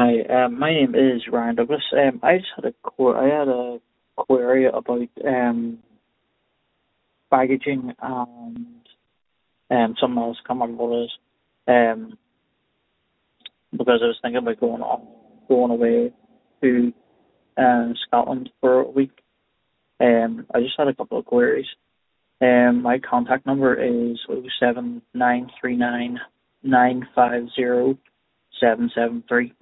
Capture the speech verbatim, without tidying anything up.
Hi, um, my name is Ryan Douglas. Um, I just had a qu- I had a query about um packaging and um something else. Can't remember what it is. Um, because I was thinking about going on going away to um Scotland for a week. Um, I just had a couple of queries. Um, my contact number is oh seven nine three nine nine five zero seven seven three.